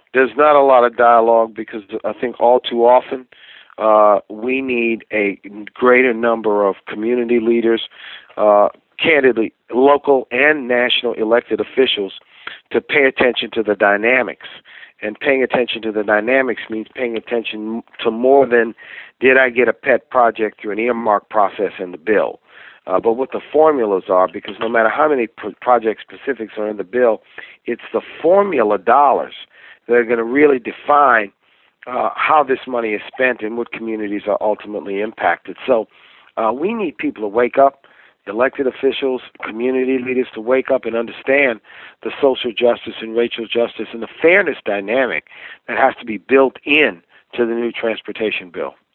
There's not a lot of dialogue because I think all too often we need a greater number of community leaders, candidly, local and national elected officials, to pay attention to the dynamics. And paying attention to the dynamics means paying attention to more than did I get a pet project through an earmark process in the bill. But what the formulas are, because no matter how many project specifics are in the bill, it's the formula dollars that are going to really define how this money is spent and what communities are ultimately impacted. So we need people to wake up, elected officials, community leaders to wake up and understand the social justice and racial justice and the fairness dynamic that has to be built in to the new transportation bill.